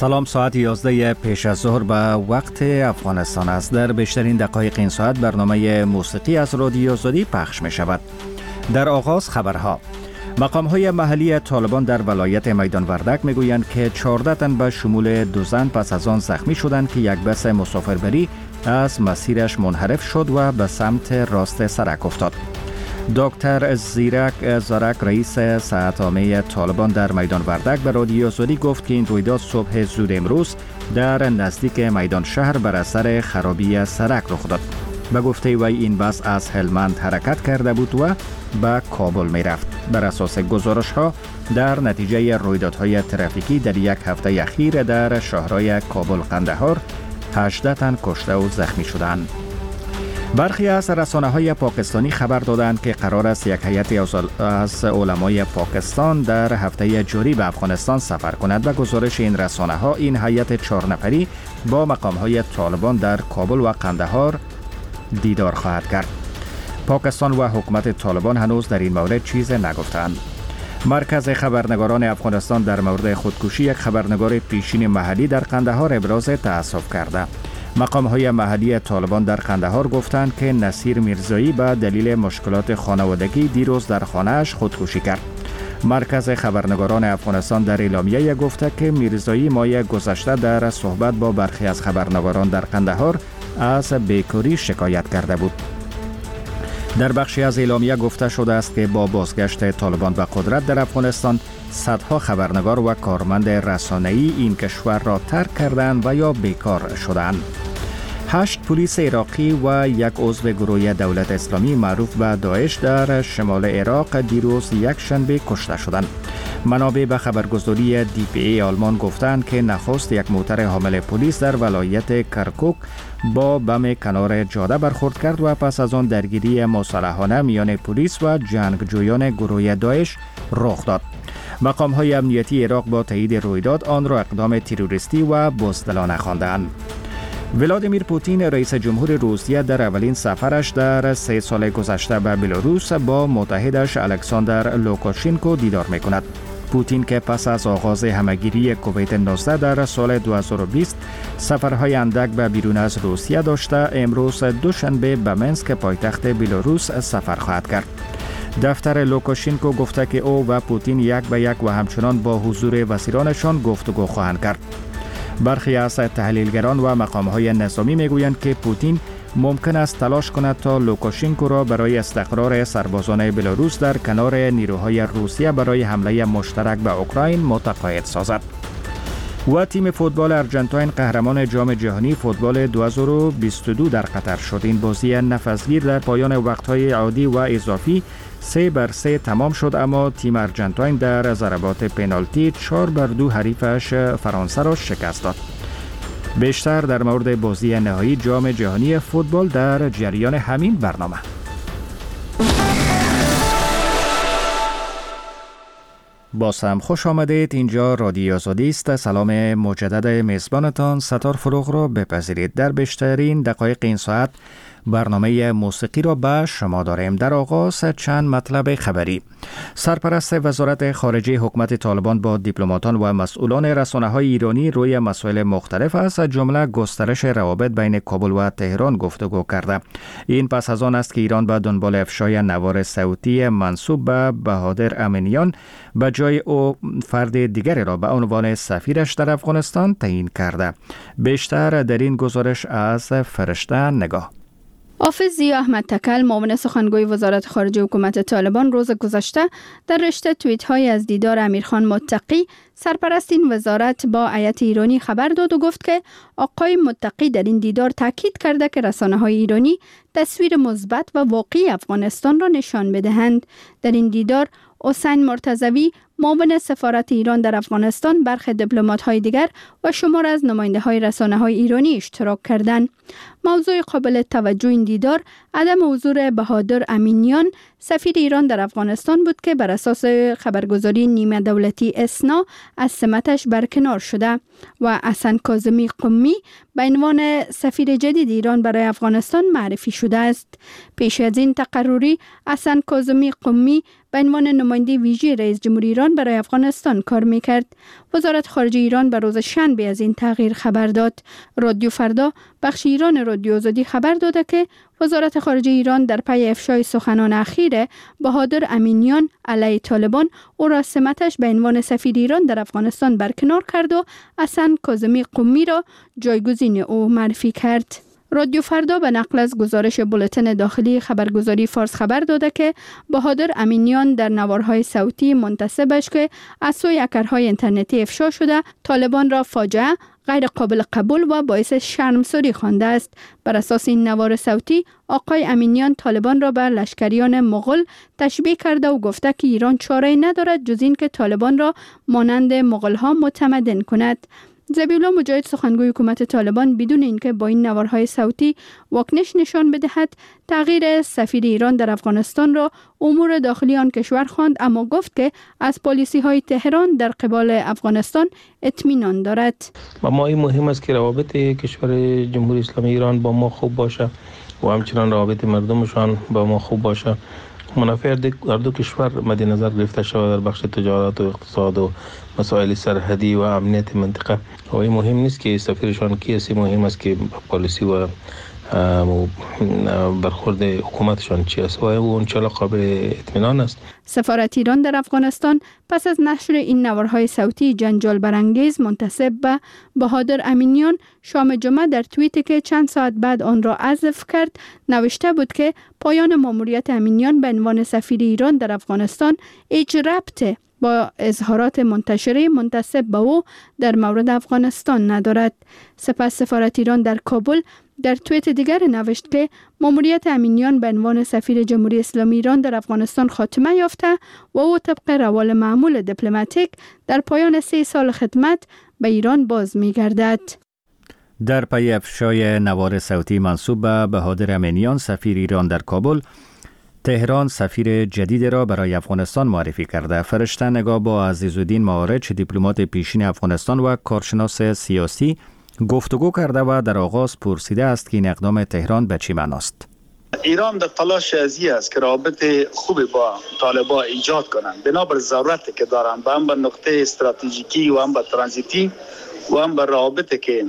سلام، ساعت 11 پیش از ظهر به وقت افغانستان است. در بیشترین دقایق این ساعت برنامه موسیقی از رادیو آزادی پخش می شود. در آغاز خبرها. مقام‌های محلی طالبان در ولایت میدان وردک میگویند که 14 تن به شمول 2 زن پس از آن زخمی شدند که یک بس مسافربری از مسیرش منحرف شد و به سمت راست سرک افتاد. دکتر زیرک زارک رئیس ساعتنامه طالبان در میدان وردک به رادیو آزادی گفت که این رویداد صبح زود امروز در نزدیک میدان شهر بر اثر خرابی سرک رخ داد. به گفته وی این بس از هلمند حرکت کرده بود و به کابل می رفت. بر اساس گزارش ها در نتیجه رویدادهای ترافیکی در یک هفته اخیر در شهرهای کابل قندهار 18 تن کشته و زخمی شدند. برخی از رسانه‌های پاکستانی خبر دادند که قرار است یک هیئت از علمای پاکستان در هفته جاری به افغانستان سفر کند. به گزارش این رسانه‌ها این هیئت 4 نفری با مقام‌های طالبان در کابل و قندهار دیدار خواهد کرد. پاکستان و حکومت طالبان هنوز در این مورد چیز نگفتند. مرکز خبرنگاران افغانستان در مورد خودکشی یک خبرنگار پیشین محلی در قندهار ابراز تأسف کرده. مقام‌های محلی طالبان در قندهار گفتند که نصیر میرزایی به دلیل مشکلات خانوادگی دیروز در خانه‌اش خودکشی کرد. مرکز خبرنگاران افغانستان در اعلامیه گفته که میرزایی ماه گذشته در صحبت با برخی از خبرنگاران در قندهار از بیکاری شکایت کرده بود. در بخشی از اعلامیه گفته شده است که با بازگشت طالبان به قدرت در افغانستان صدها خبرنگار و کارمند رسانه‌ای این کشور را ترک کردند و یا بیکار شدند. 8 پلیس عراقی و یک عضو گروه دولت اسلامی معروف به داعش در شمال عراق دیروز یک شنبه کشته شدند. منابع به خبرگزاری DPA آلمان گفتند که نخست یک موتر حامل پلیس در ولایت کرکوک با بم کنار جاده برخورد کرد و پس از آن درگیری مسلحانه میان پلیس و جنگجویان گروه داعش رخ داد. مقام‌های امنیتی عراق با تایید رویداد آن را اقدام تروریستی و بزدلانه خواندند. ولادیمیر پوتین رئیس جمهور روسیه در اولین سفرش در 3 سال گذشته به بلاروس با متحدش الکساندر لوکاشنکو دیدار می‌کند. پوتین که پس از آغاز همهگیری کووید 19 در سال 2020 سفرهای اندک به بیرون از روسیه داشته، امروز دوشنبه به منسک پایتخت بلاروس سفر خواهد کرد. دفتر لوکاشنکو گفته که او و پوتین یک به یک و همچنان با حضور وزیرانشان گفتگو خواهند کرد. برخی از تحلیلگران و مقام‌های نظامی میگویند که پوتین ممکن است تلاش کند تا لوکاشنکو را برای استقرار سربازان بلاروس در کنار نیروهای روسیه برای حمله مشترک به اوکراین متقاعد سازد. و تیم فوتبال ارژانتین قهرمان جام جهانی فوتبال 2022 در قطر شد. این بازی نفسگیر در پایان وقت‌های عادی و اضافی 3-3 تمام شد، اما تیم ارژانتین در ضربات پنالتی 4-2 حریفش فرانسه را شکست داد. بیشتر در مورد بازی نهایی جام جهانی فوتبال در جریان همین برنامه. باز هم خوش آمدید. اینجا رادیو آزادی است. سلام مجدد میزبانتان ستار فروغ را بپذیرید. در بیشترین دقایق این ساعت برنامه موسیقی را به شما داریم. در آغاز چند مطلب خبری. سرپرست وزارت خارجه حکومت طالبان با دیپلماتان و مسئولان رسانه‌های ایرانی روی مسائل مختلف از جمله گسترش روابط بین کابل و تهران گفتگو کرده. این پس از آن است که ایران به دنبال افشای نوار صوتی منسوب به بهادر امینیان به جای او فرد دیگری را به عنوان سفیرش در افغانستان تعیین کرده. بیشتر در این گزارش از فرشته نگاه. حافظ ضیا احمد تکل، معاون سخنگوی وزارت خارجه حکومت طالبان، روز گذشته در رشته توییت های از دیدار امیرخان متقی سرپرست این وزارت با هیئت ایرانی خبر داد و گفت که آقای متقی در این دیدار تاکید کرده که رسانه‌های ایرانی تصویر مثبت و واقعی افغانستان را نشان بدهند. در این دیدار حسین مرتضوی، معاون سفارت ایران در افغانستان، برخی دیپلمات‌های دیگر و شمار از نماینده‌های رسانه‌های ایرانی اشتراک کردند. موضوع قابل توجه این دیدار عدم حضور بهادر امینیان، سفیر ایران در افغانستان بود که بر اساس خبرگزاری نیمه دولتی اسنا از سمتش برکنار شده و حسن کاظمی قمی به عنوان سفیر جدید ایران برای افغانستان معرفی شده است. پیش از این تقرری حسن کاظمی قمی به عنوان نماینده ویژه رئیس جمهور ایران ایران برای افغانستان کار میکرد. وزارت خارجه ایران به روز شنبه از این تغییر خبر داد. رادیو فردا بخش ایران رادیو آزادی خبر داده که وزارت خارجه ایران در پی افشای سخنان اخیر بهادر امینیان علیه طالبان او را سمتش به عنوان سفیر ایران در افغانستان برکنار کرد و حسن کاظمی قمی را جایگزین او معرفی کرد. رادیو فردا به نقل از گزارش بولتن داخلی خبرگزاری فارس خبر داده که بهادر امینیان در نوارهای صوتی منتسبش که از سوی هکرهای اینترنتی افشا شده طالبان را فاجعه، غیر قابل قبول و باعث شرمساری خوانده است. بر اساس این نوار صوتی آقای امینیان طالبان را به لشکریان مغول تشبیه کرده و گفته که ایران چاره‌ای ندارد جز این که طالبان را مانند مغول‌ها متمدن کند. ذبیح الله مجاهد سخنگوی حکومت طالبان بدون اینکه با این نوارهای صوتی واکنش نشان بدهد تغییر سفیر ایران در افغانستان را امور داخلی آن کشور خواند، اما گفت که از پالیسی‌های تهران در قبال افغانستان اطمینان دارد. ما این مهم است که روابط کشور جمهوری اسلامی ایران با ما خوب باشه و همچنان روابط مردمشان با ما خوب باشه. منافع در دو کشور مد نظر گرفته شود در بخش تجارت و اقتصاد و مسائل سرحدی و امنیت منطقه. و این مهم نیست که سفیرشان کیست، مهم است که پالیسی و برخورد حکومتشان چی است و اون چه قابل اطمینان است. سفارت ایران در افغانستان پس از نشر این نوارهای صوتی جنجال برانگیز منتسب به بهادر امینیان شام جمعه در توییتی که چند ساعت بعد آن را حذف کرد نوشته بود که پایان ماموریت امینیان به عنوان سفیر ایران در افغانستان هیچ ربطی با اظهارات منتشره منتسب به او در مورد افغانستان ندارد. سپس سفارت ایران در کابل در توییت دیگر نوشت که ماموریت امینیان به عنوان سفیر جمهوری اسلامی ایران در افغانستان خاتمه یافته و او طبق روال معمول دیپلماتیک در پایان 3 سال خدمت به ایران باز می‌گردد. در پی افشای نوار صوتی منسوب به بهادر امینیان سفیر ایران در کابل، تهران سفیر جدید را برای افغانستان معرفی کرده. فرشته نگاه با عزیزالدین معارج دیپلمات پیشین افغانستان و کارشناس سیاسی گفتگو کرده و در آغاز پرسیده است که این اقدام تهران به چه معناست. ایران در تلاش ازی است که رابط خوبی با طالبان ایجاد کنند بنابر ضرورتی که دارند، هم به نقطه استراتژیکی و هم به ترانزیتی و هم به رابطی که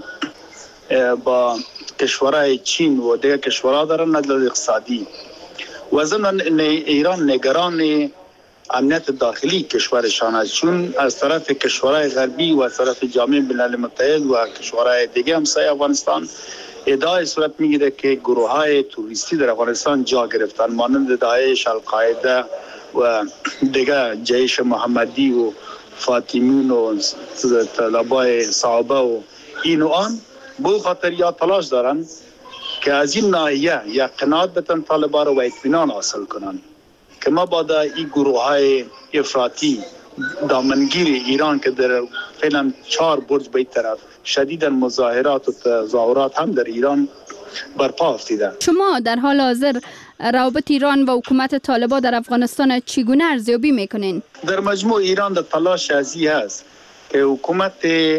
با کشورهای چین و دیگر کشورها دارند نظر اقتصادی. و ضمن ایران نگران امنیت داخلی کشورشان است، چون از طرف کشورهای غربی و از طرف جامعه ملل متحد و کشورهای دیگه همسایه افغانستان ادعای صورت میگیره که گروه‌های توریستی در افغانستان جا گرفتن مانند داعش، القاعده و دیگه جیش محمدی و فاطمیون و طلبای صحابه و این و آن. به خاطر یا تلاش دارن که از این ناحیه یا قناعت بتن طالبان رو و اطمینان حاصل کنن که ما بعد این گروه‌های افراطی دامنگیر ایران که در فعلا 4 برج به این طرف شدیداً مظاهرات و تظاهرات هم در ایران برپا افتیده. شما در حال حاضر روابط ایران و حکومت طالبان در افغانستان چگونه ارزیابی میکنین؟ در مجموع ایران در تلاش ازی هست که حکومت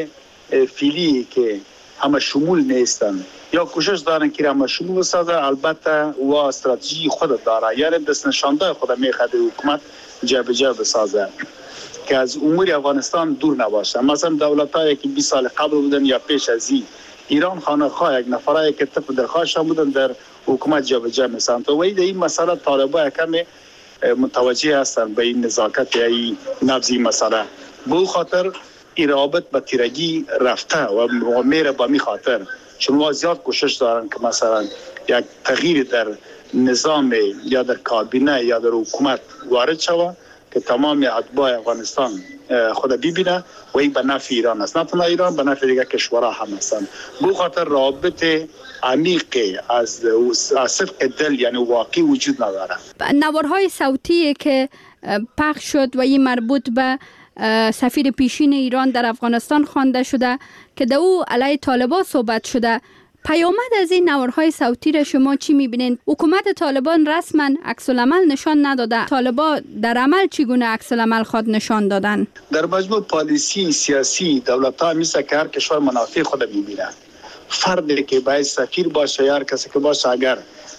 فعلی که همه شمول نیستن یا کوشش دارن که همه شمول بسازه، البته و استراتژی خود داره، یعنی دست نشانده خود میخواد حکومت جابجا بسازه که از امور افغانستان دور نباشه. مثلا دولتایی که 20 سال قبل بودن یا پیش از ایران خانه‌خواه یک نفرایی که طرف درخواست بودن در حکومت جابجا میسازن. تو این مسئله طالبان کمی متوجه هستن به این نزاکت یا این نبضی مسئله. به خاطر این رابط به تیرگی رفته و میره با می خاطر چون زیاد کوشش دارن که مثلا یک تغییر در نظام یا در کابینه یا در حکومت وارد شود که تمام اتباع افغانستان خود ببینه و این به نفع ایران است، نه تنها ایران، به نفع دیگر کشورها هم هستند. به خاطر رابط عمیق از صدق دل یعنی واقعی وجود نداره. نوارهای صوتی که پخش شد و این مربوط به سفیر پیشین ایران در افغانستان خوانده شده که در او علیه طالبان صحبت شده، پیامد از این نوارهای صوتی را شما چی میبینید؟ حکومت طالبان رسما عکس العمل نشان نداده، طالبان در عمل چگونه عکس العمل خود نشان دادن؟ در مجموع پالیسی سیاسی دولت‌ها مثل که هر کشور منافع خود میبینه. فردی که باید سفیر باشه یا هر کسی که باشه اگر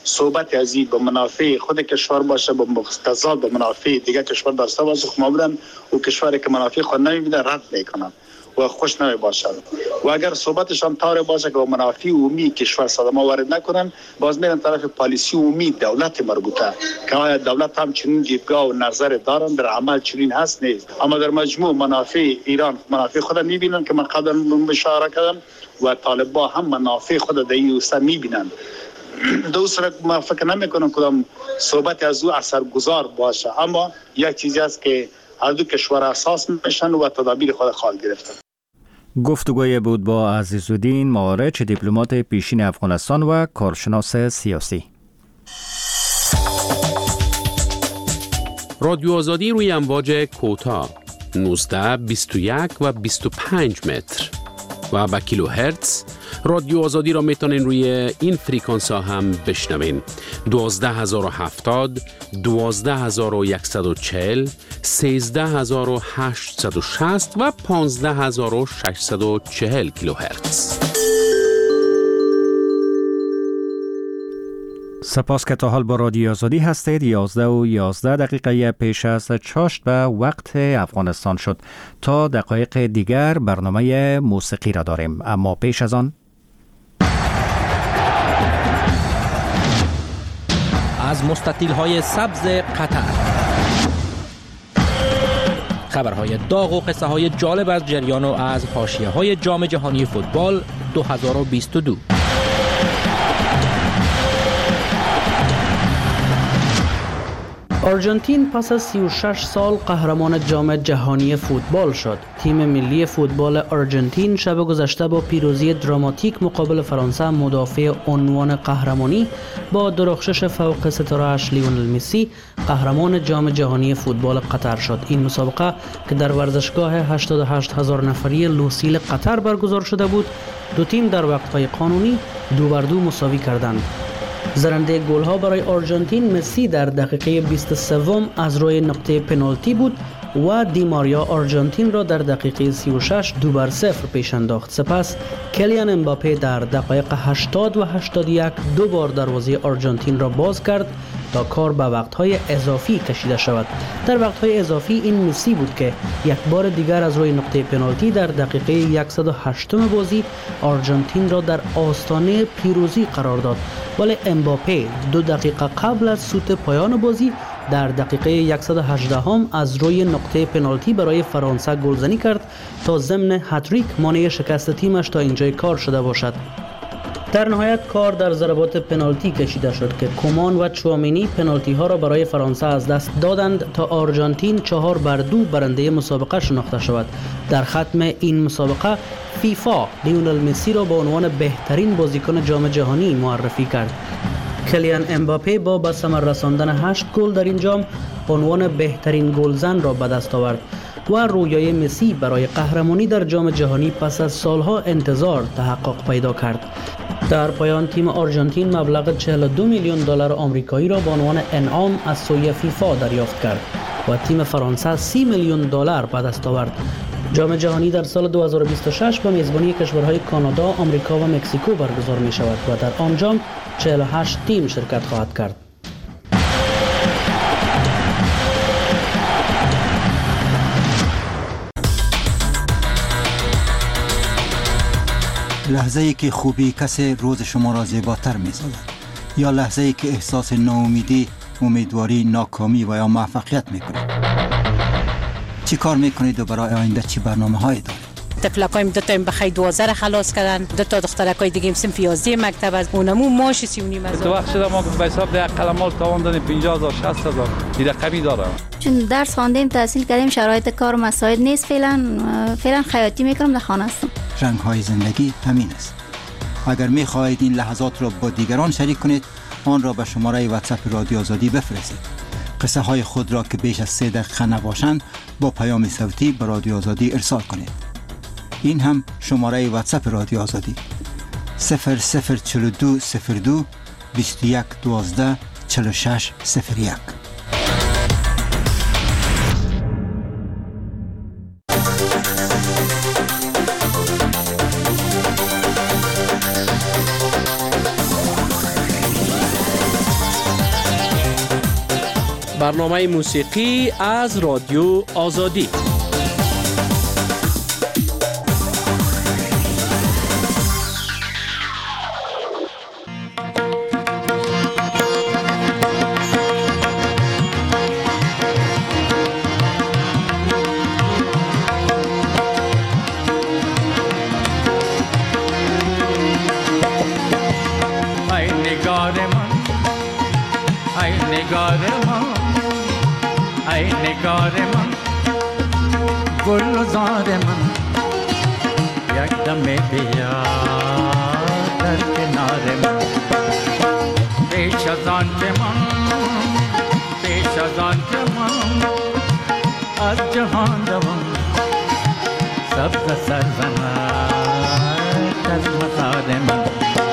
صحبت ازی به منافع خود کشور باشه، به مقتضا به منافع دیگه کشور داشته باشه، معمولا او کشوری که منافع خود نمیبینه رد میکنن و خوش نمی باشد. و اگر صحبتشان طور باشه که منافع عمومی کشور صدمه وارد نکنن، باز میرن طرف پالیسی عمومی دولت مربوطه که آیا دولت هم چنین دیدگاه و نظر دارن، در عمل چنین هست نیست. اما در مجموع منافع ایران منافع خود میبینن که من قبلا اشاره کردم و طالبان هم منافع خود در این روستا میبینن. دوسرا ما فکر نمیکنم کدام صحبت از او اثرگذار باشه، اما یک چیزی است که هر دو کشور اساس میشن و تدابیر خود خال گرفتن. گفتگوی بود با عزیزالدین مارچ، دیپلمات پیشین افغانستان و کارشناس سیاسی. رادیو آزادی روی امواج کوتاه 19 21 و 25 متر و با کیلو هرتز. رادیو آزادی را میتونین روی این فریکانس ها هم بشنوین: 12070 12140 13860 و 15640 کیلوهرتز. سپاس که تا حال با رادیو آزادی هستید. 11:11 پیش از چاشت به وقت افغانستان شد. تا دقایق دیگر برنامه موسیقی را داریم، اما پیش از آن از مستطیل‌های سبز قطر خبرهای داغ و قصه‌های جالب از جریان و از حاشیه‌های جام جهانی فوتبال 2022. آرژانتین پس از 36 سال قهرمان جام جهانی فوتبال شد. تیم ملی فوتبال آرژانتین شب گذشته با پیروزی دراماتیک مقابل فرانسه مدافع عنوان قهرمانی با درخشش فوق ستاره‌اش لیونل مسی قهرمان جام جهانی فوتبال قطر شد. این مسابقه که در ورزشگاه 88,000 نفری لوسیل قطر برگزار شده بود، دو تیم در وقت‌های قانونی 2-2 مساوی کردند. زرنده گل‌ها برای آرژانتین مسی در دقیقه 23 از روی نقطه پنالتی بود و دی ماریا آرژانتین را در دقیقه 36 2-0 پیش انداخت. سپس کلیان امباپه در دقایق 80 و 81 دو بار دروازه آرژانتین را باز کرد تا کار به وقت‌های اضافی کشیده شود. در وقت‌های اضافی این مسی بود که یک بار دیگر از روی نقطه پنالتی در دقیقه 108 بازی آرژانتین را در آستانه پیروزی قرار داد، ولی امباپه 2 دقیقه قبل از سوت پایان بازی در دقیقه 118 از روی نقطه پنالتی برای فرانسه گلزنی کرد تا ضمن هتریک مانع شکست تیمش تا اینجای کار شده باشد. در نهایت کار در ضربات پنالتی کشیده شد که کومان و چوامینی پنالتی ها را برای فرانسه از دست دادند تا آرژانتین 4-2 برنده مسابقه شناخته شود. در ختم این مسابقه فیفا لیونل مسی را به عنوان بهترین بازیکن جام جهانی معرفی کرد. کلیان امباپه با به ثمر رساندن 8 گل در این جام عنوان بهترین گلزن را به دست آورد و رویای مسی برای قهرمانی در جام جهانی پس از سالها انتظار تحقق پیدا کرد. در پایان تیم آرژانتین مبلغ 42 میلیون دلار آمریکایی را به عنوان انعام از سوی فیفا دریافت کرد و تیم فرانسه 30 میلیون دلار به دست آورد. جام جهانی در سال 2026 به میزبانی کشورهای کانادا، آمریکا و مکزیکو برگزار می شود و در آن جام 48 تیم شرکت خواهد کرد. لحظه‌ای که خوبی کسی روز شما را زیباتر می‌سازد، یا لحظه‌ای که احساس ناامیدی، امیدواری، ناکامی و یا موفقیت می‌کنید. چی کار می‌کنید و برای آینده چی برنامه‌هایی دارید؟ طفلکایم دو تا بخای 12 خلاص کردن، دو تا دخترکای دیگه هم صنف 11 مکتب از اونمو ماش 39 تو وقت شده ما به حساب ده قلمال تاوان دادیم 50,000 60,000 این رقمی داره. چون درس خواندیم، تحصیل کردیم، شرایط کار مساعد نیست، فعلا خیاطی میکنم، در خانه هستم. رنگ‌های زندگی همین است. اگر می‌خواهید این لحظات را با دیگران شریک کنید، آن را به شماره واتساپ رادیو آزادی بفرستید. قصه های خود را که بیش از 3 دقیقه نباشند با پیام صوتی به رادیو آزادی ارسال کنید. این هم شماره واتساپ رادیو آزادی 004202 21 12 46 01. برنامه موسیقی از رادیو آزادی. ای نگار من گلزار من یک دم بیا در کنار من پیش از آن که من از جهان روم سبز سرزنت از مزار من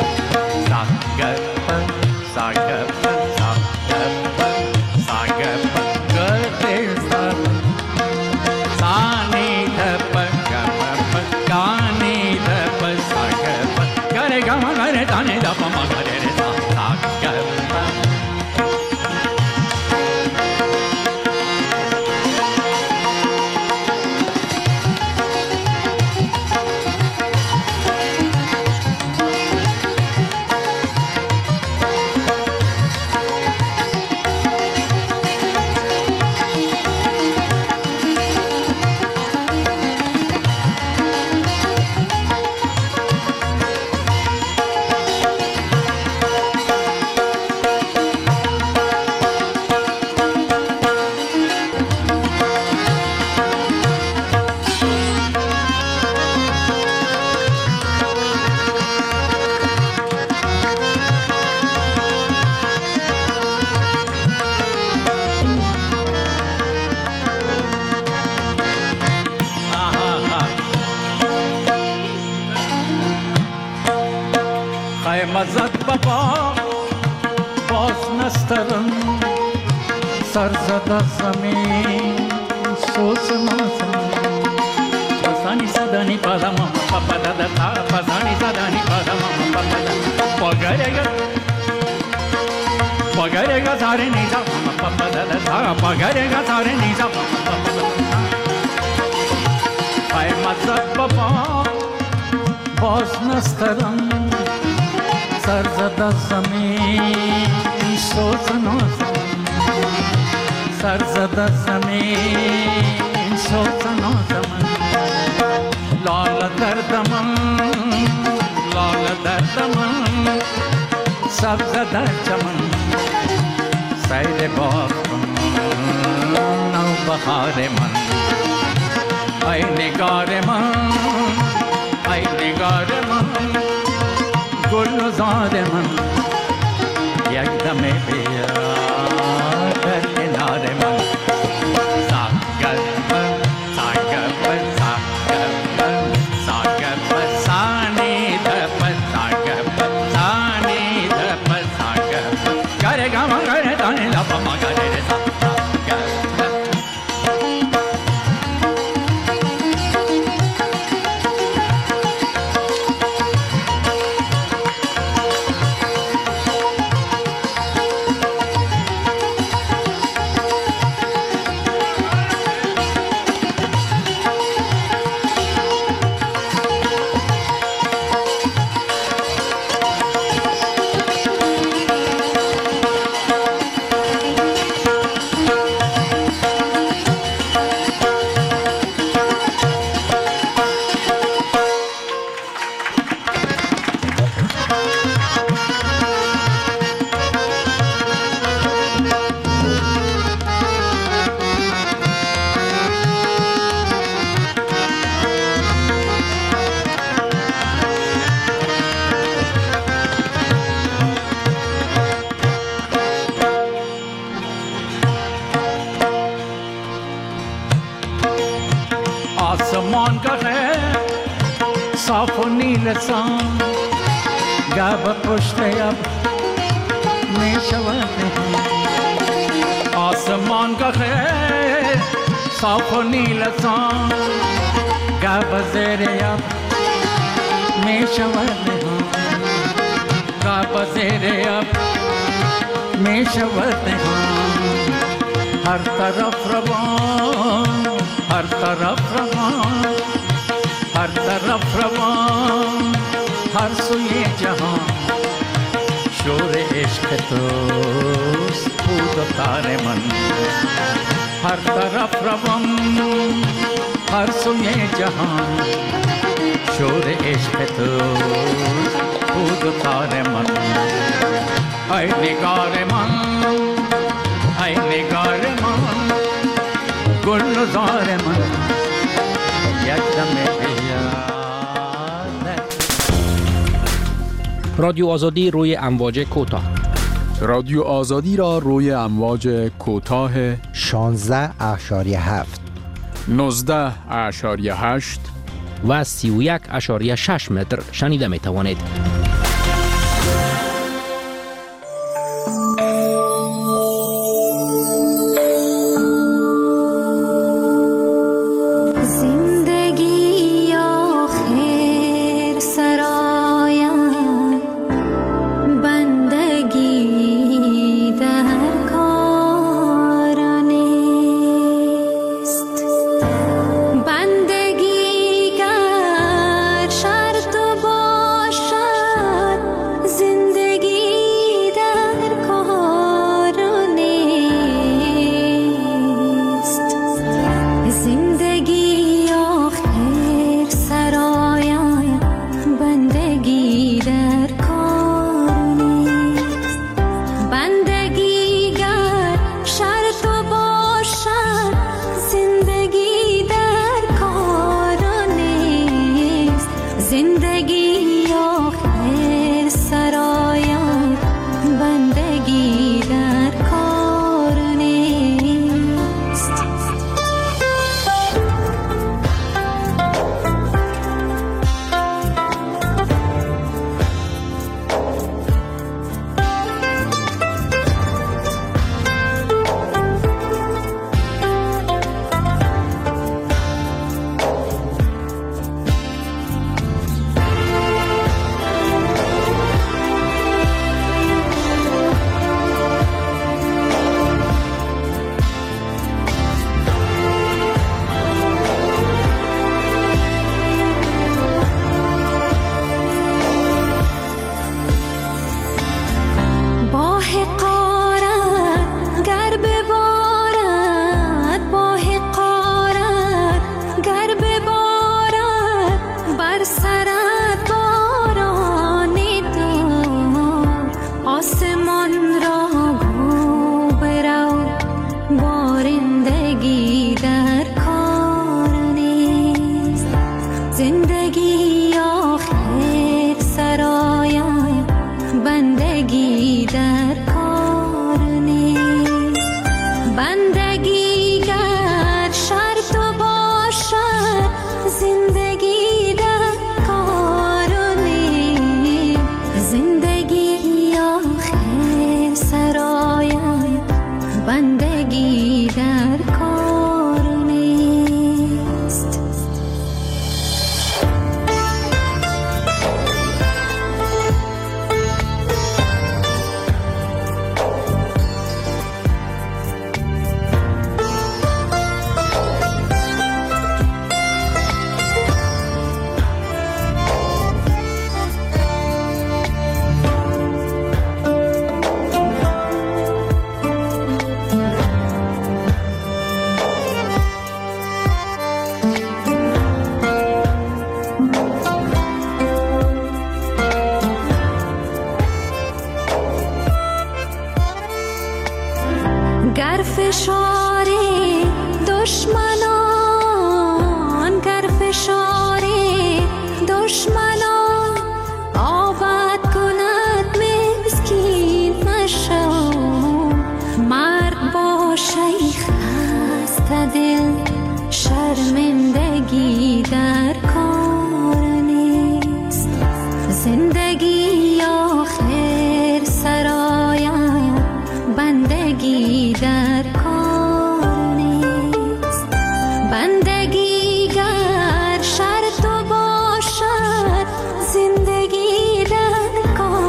مزد بابا باز نسترم سرزد زمین سوز نازم پسانی زدانی پادم پاپا دادا تا پسانی زدانی پادم پاپا پاگرگا ساره نیزا پاپا دادا تا پاگرگا ساره نیزا های مزد بابا باز نسترم سرزد زمین سوز نازم سرزد زمین سوز نازم لال دردم سبز در چمن سیر باغ نو بهار من ای نگار من گلزار من یک دم بیا در کنار من سانی دپ گره گم گره دانی لپا ما گره آسمان گره صاف و نیل سان گب پشت اب می شود آسمان گره صاف و نیل سان گب زیر اب می شود گب زیر اب می شود هر طرف روان، هر طرف روان، هر طرف روان، هر سوی جهان شور عشق توست بود و تار من. هر طرف روان، هر سوی جهان شور عشق توست بود و تار من. ای نگار من، ای نگار من، گلزار من، یک دم بیاد. رادیو آزادی روی امواج کوتاه. رادیو آزادی را روی امواج کوتاه 16.7 19.8 و 31.6 متر شنیده می توانید.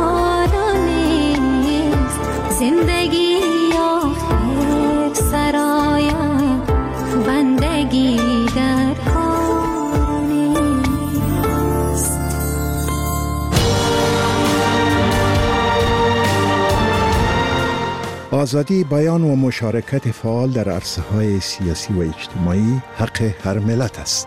زندگی آخر سرا آزادی بیان و مشارکت فعال در عرصه‌های سیاسی و اجتماعی حق هر ملت است.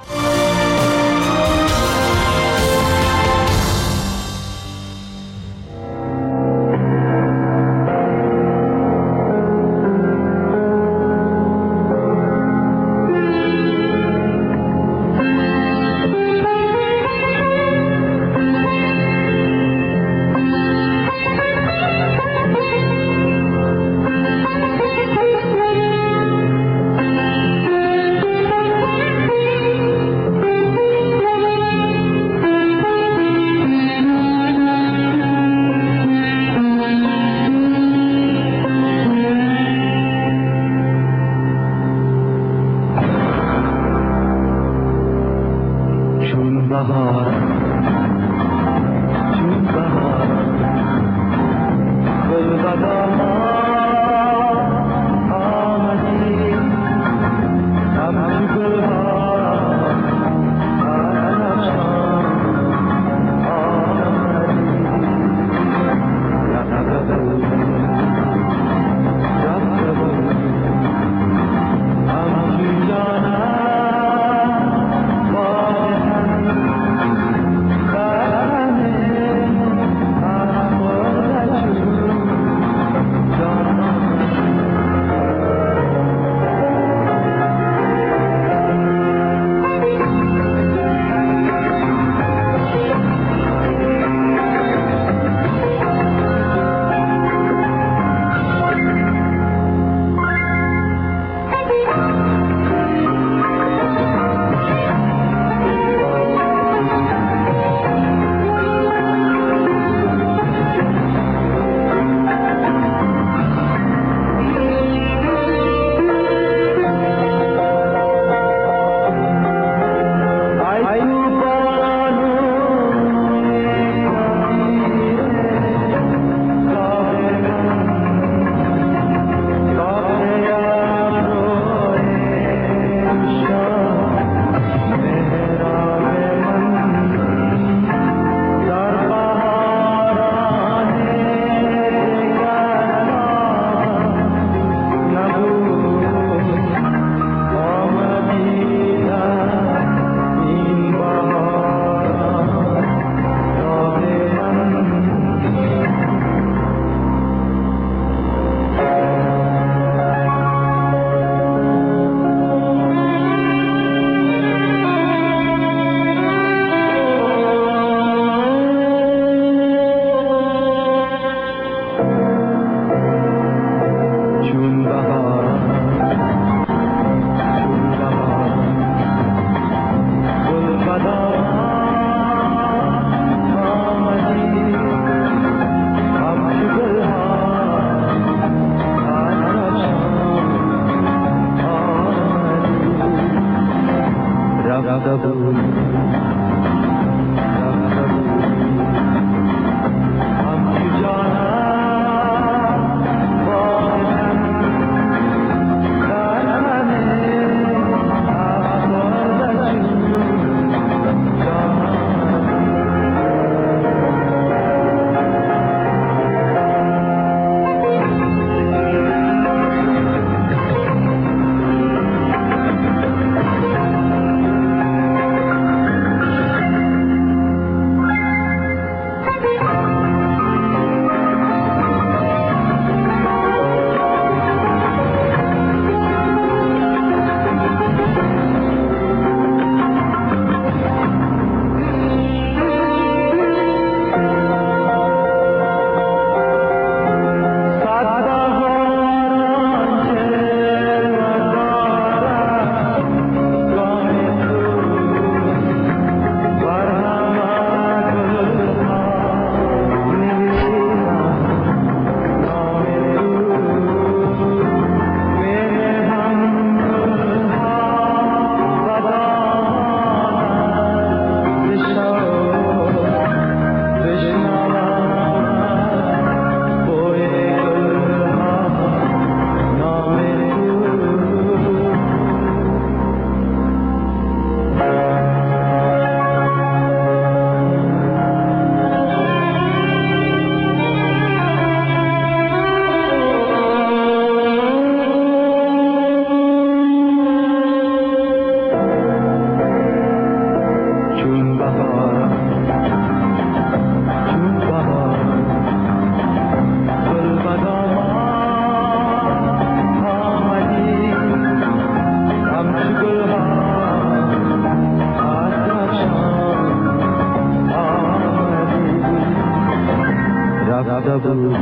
بود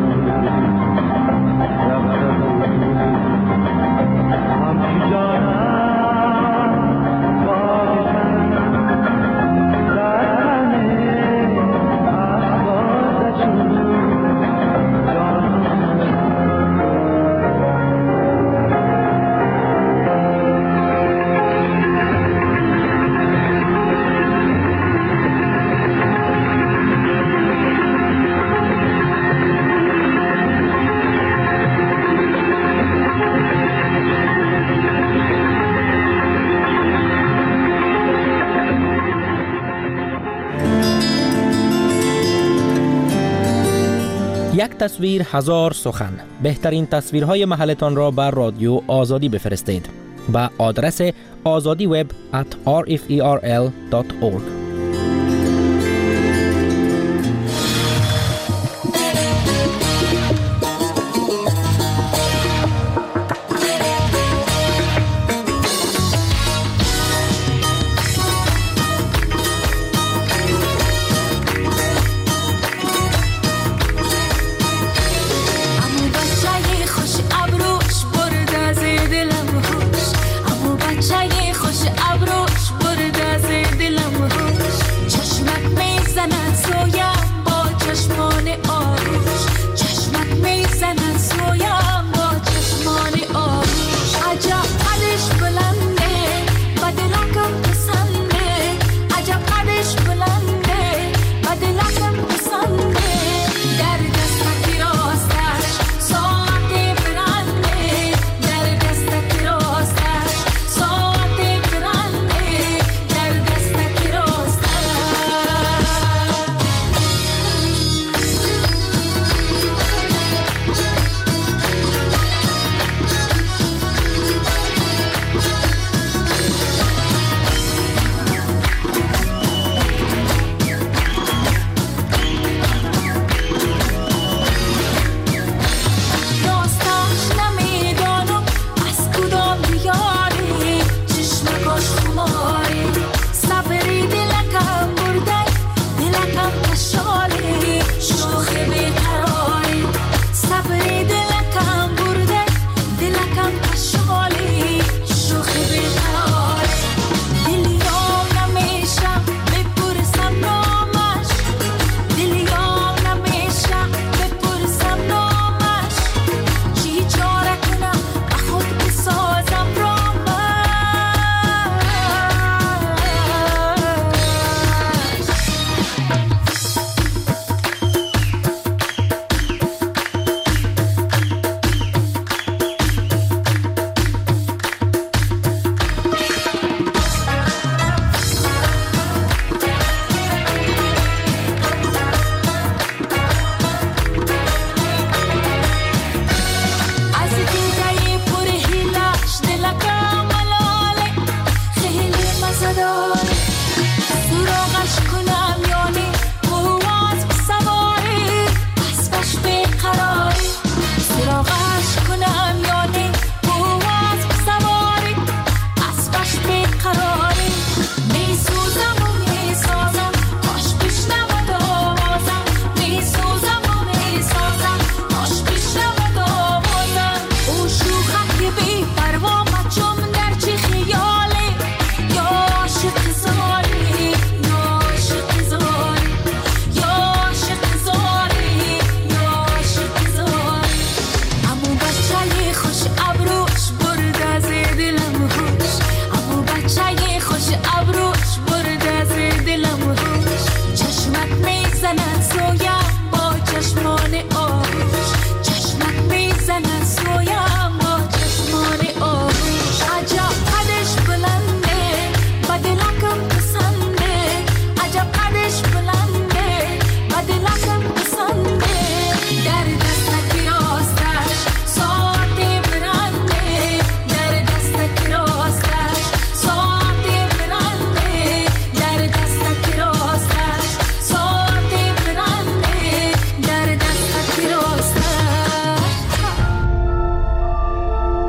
همچی جانم باقیتن در همه افکار چون یک تصویر هزار سخن. بهترین تصویرهای محلتان را بر رادیو آزادی بفرستید به آدرس azadiweb@rferl.org.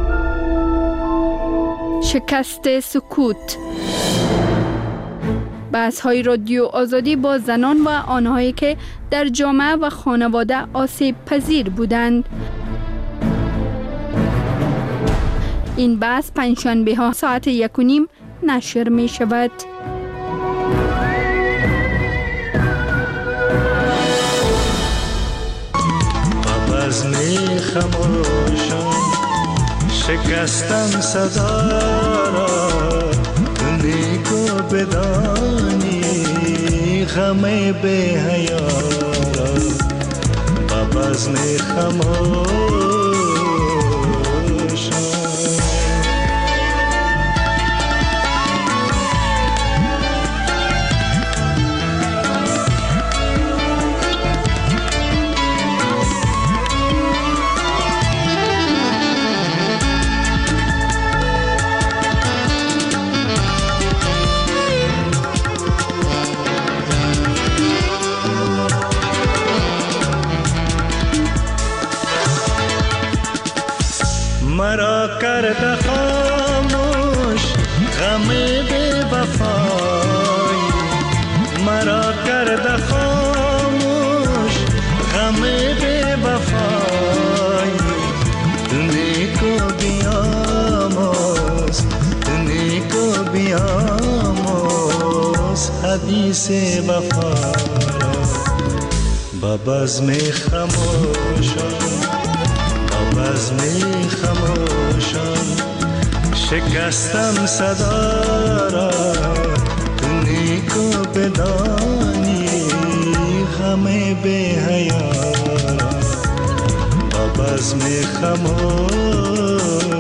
شکست سکوت. بحث‌های رادیو آزادی با زنان و آنهایی که در جامعه و خانواده آسیب پذیر بودند. این بحث پنجشنبه ها ساعت 1:30 نشر می شود. بزم خموشان شکستم صدا را، نیکو بدانی غم به حیا را. بزم خموشان مرا کرده خاموش غم بی وفای، مرا کرده خاموش غم بی وفای. نیکو بیاموز نیکو بیاموز حدیث وفا با بزم خموشان. بزم خموشان شکستم صدا را، نیکو بدانی غم به حیا را. بزم خموشان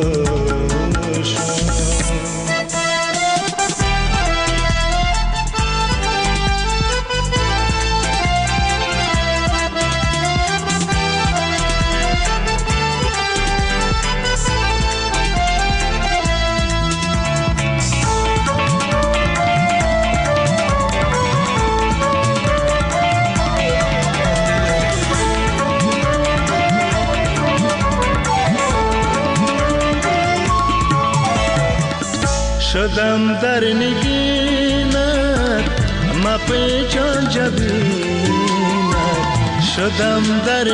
شدم در نگینت ما پیچان جبینت، شدم در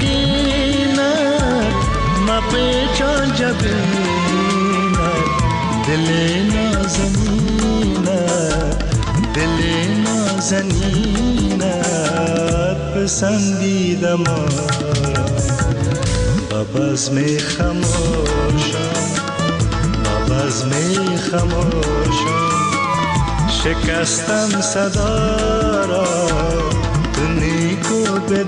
نگینت ما پیچان جبینت. دل نازنینت دل نازنینت پسندیدم با بزم خموشان. بزم خموشان شکستم صدا را، نیکو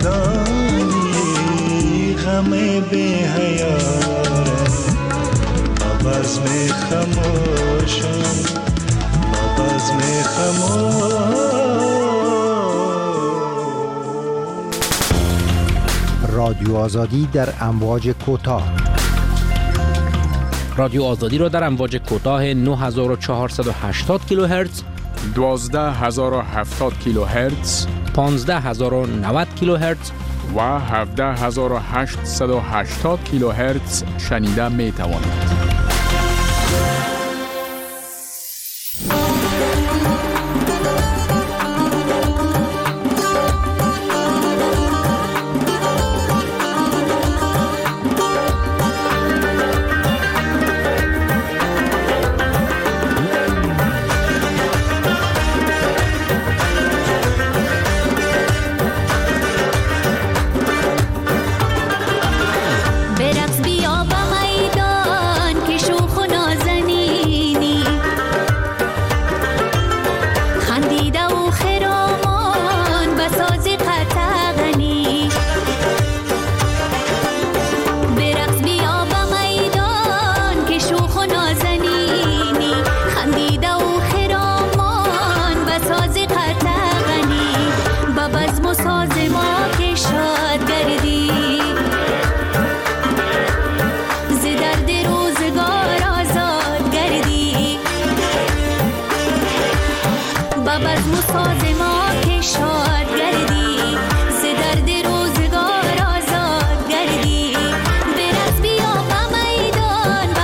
بدانی غم به حیا را. بزم خموشان بزم خموشان. رادیو آزادی در امواج کوتاه. رادیو آزادی را در امواج کوتاه 9480 کیلوهرتز، 12070 کیلوهرتز، 15090 کیلوهرتز و 17880 کیلوهرتز شنیده می توانید.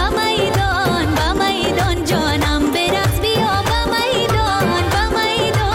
میدان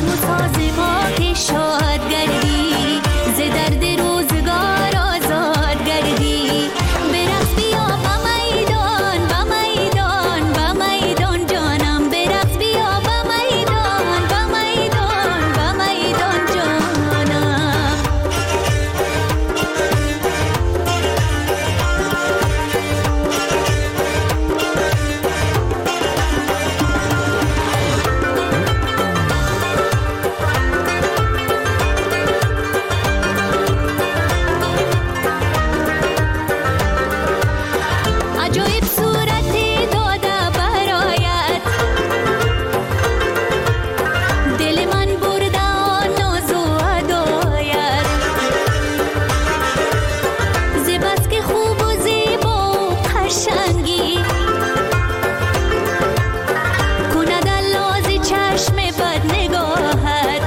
بزم و ساز ما که شاد گردی ز درد روزگار آزاد گردی برقص بیا با میدان با میدان با میدان جانم برقص بیا با میدان با میدان با میدان جانم عجایب صورتی داده برایت دل من برده آن ناز و هدایت ز بس که خوب و زیبا و قشنگی کند الاز چشم بد نگاهت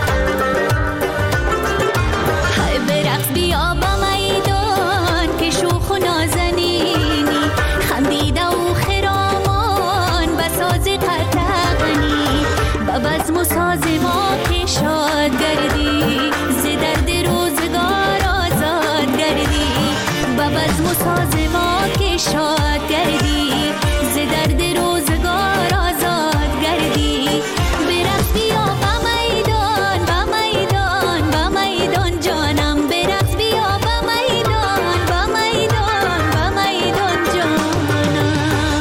های برقص بیا با میدان که شوخ و نازنینی خندیده و خرامان بساز قطغنی با بزم و ساز ما که شاد گردی ز درد روزگار آزاد گردی با بزم و ساز ما که شاد گردی ز درد روزگار آزاد گردی برقص بیا با میدان با میدان با میدان جانم برقص بیا با میدان با میدان با میدان جانم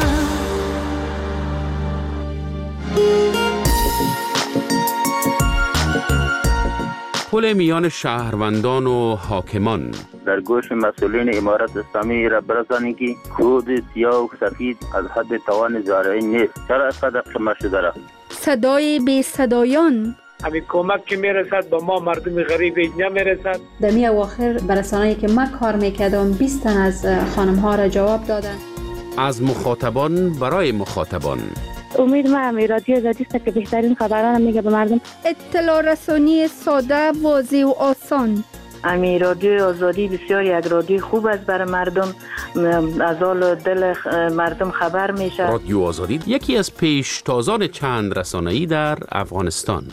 پل میان شهروندان و حاکمان در گوش مسئولین امارت اسلامی را برسانید که خود سیاه و سفید از حد توان زارعی نیست. چرا اینقدر قمه شده را؟ صدای بی صدایان همین کمک که میرسد به ما مردم غریب نمیرسد. در می اواخر برسانه‌ای که من کار میکردم 20 تن از خانم ها را جواب دادن. از مخاطبان برای مخاطبان امید ما هم رادیو آزادی است که بهترین خبران میگه به مردم. اطلاع رسانی ساده، واضح و آسان. امی رادیو آزادی بسیار یک رادیو خوب است برای مردم، از حال دل مردم خبر میشه. رادیو آزادی یکی از پیشتازان چند رسانه‌ای در افغانستان.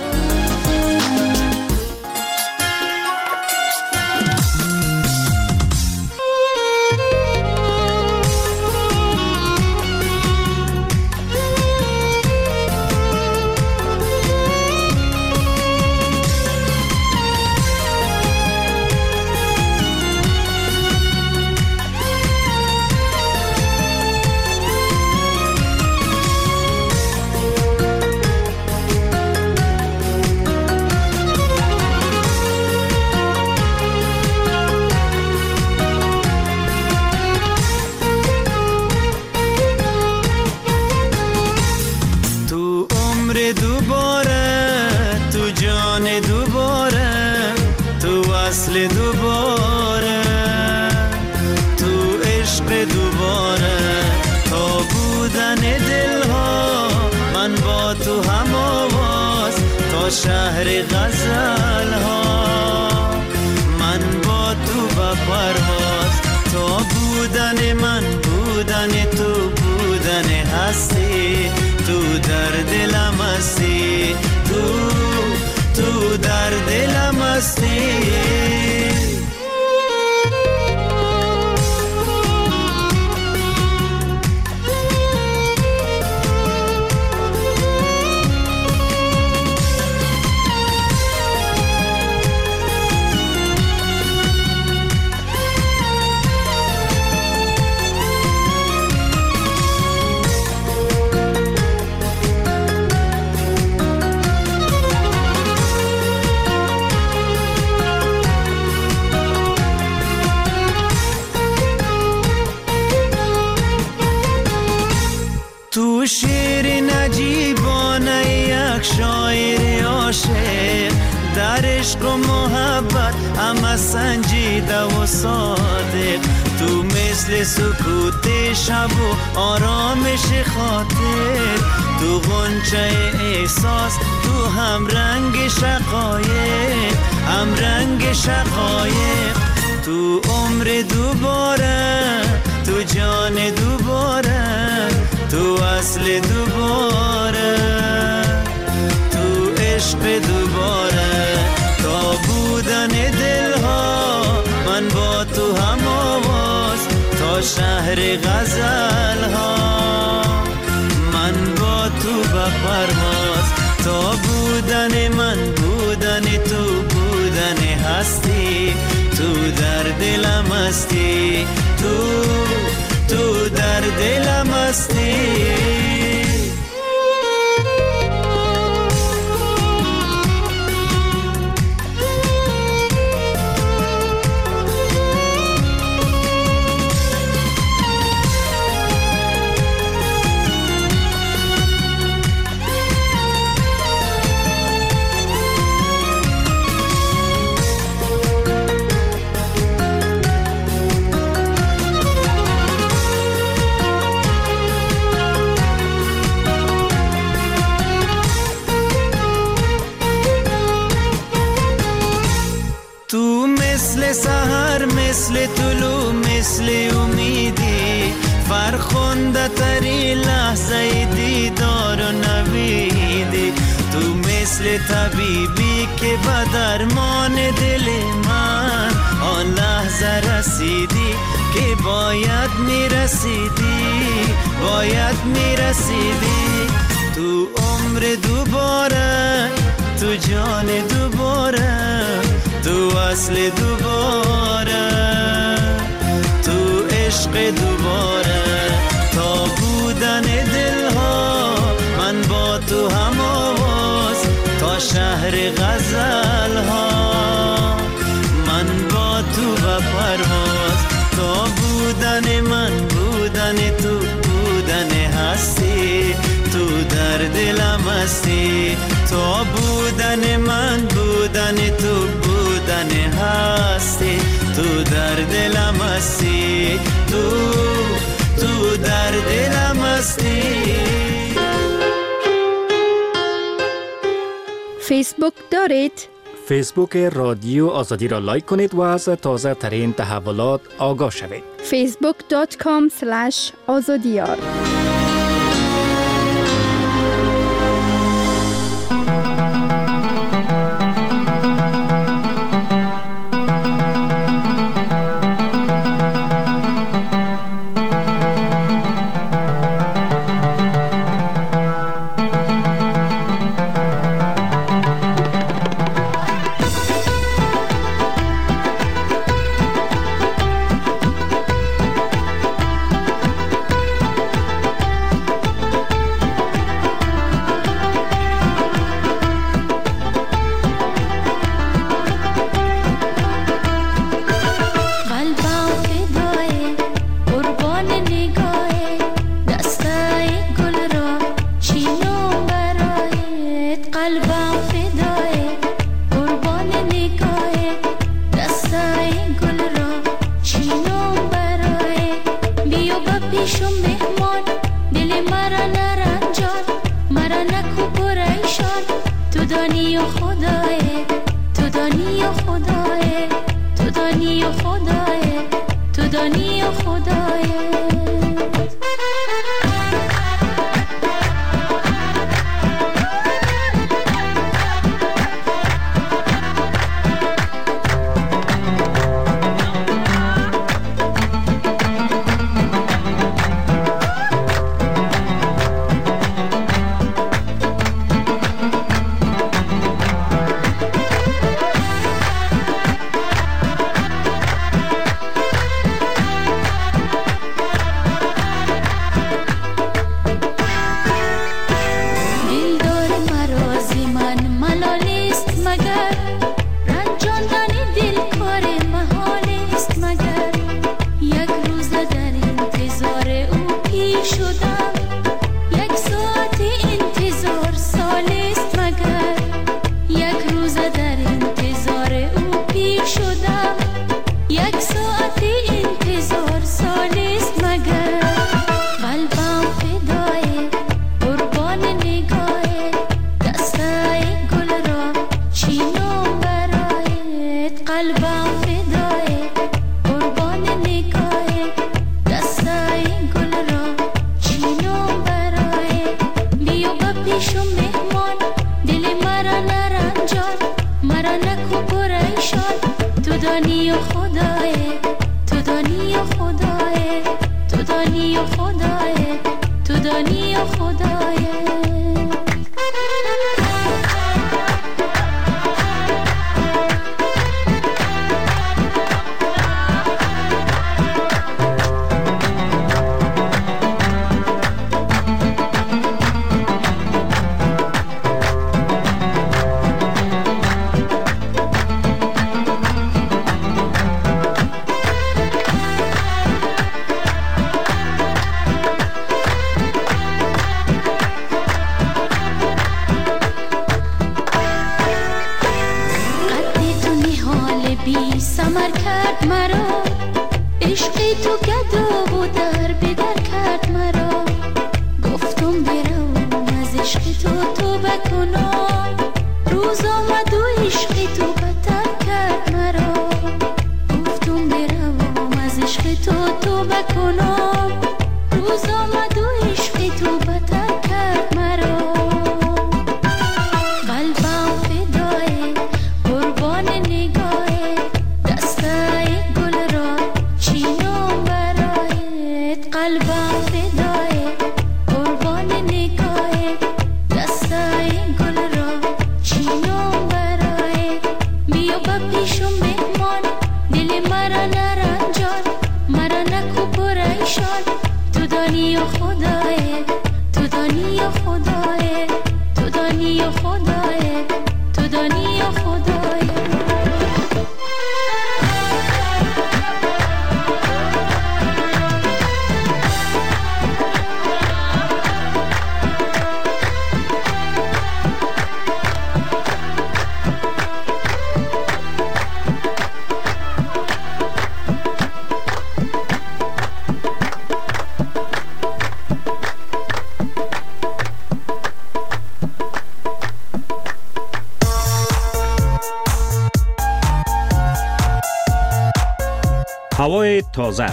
شهر غزل ها من با تو با پرواز، تو بودن من بودن تو بودن هستی، تو در دلم هستی، تو در دلم هستی. تو شعر نجیبانه یک شاعر عاشق، در عشق و محبت همه سنجیده و صادق، تو مثل سکوت شب و آرامش خاطر، تو غنچه احساس، تو هم رنگ شقایق، هم رنگ شقایق، تو عمر دوباره، تو جان دوباره، تو اصل دوباره، تو عشق دوباره تا بودن دلها من با تو هم آواز تا شهر غزل ها من با تو به پرواز تا بودن من بودن تو بودن هستی تو در دلم هستی تو در دلم هستی سحر مثل طلوع مثل امیدی فرخنده تری لحظه دیدار و نویدی تو مثل طبیبی که به درمان دل من آن لحظه رسیدی که باید میرسیدی تو عمر دوباره تو جان دوباره تو اصل دوباره تو عشق دوباره تا بودن دلها من با تو هم آواز تا شهر غزل ها من با تو به پرواز تا بودن من بودن تو بودن هستی تو در دلم هستی تا بودن من بودن تو بودن هستی تو در دلم هستی تو در دلم هستی فیسبوک دارید؟ فیسبوک رادیو آزادی را لایک کنید و از تازه ترین تحولات آگاه شوید. facebook.com/azadiyar دانی و خدای، تو دانی و خدای، تو دانی و خدای، تو دانی و خدای. سمر کرد مرا، عشقی تو گدو و در بدر کرد مرا. گفتم برم از عشق تو بکنم، روز آمد و عشقی تو بتر کرد مرا. گفتم برم از عشق تو بکنم، روز آمد و عشقی تو بتر کرد مرا. قلبم فدای قربان نگاه، قلبم فدای قربان نگاه، دستای گل را چینم برای. بیا با پیشم مهمان، دل مرا نرنجان، مرا نکو پریشان. تو دانی و خدای، تو دانی و خدای، تو دانی و خدای، تو دانی و خدای. هوای تازه،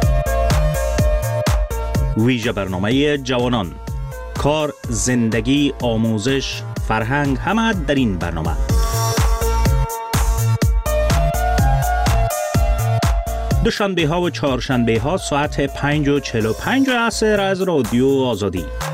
ویژه برنامه جوانان، کار، زندگی، آموزش، فرهنگ، همه در این برنامه. دوشنبه ها و چهارشنبه ها ساعت 5:45 عصر از رادیو آزادی.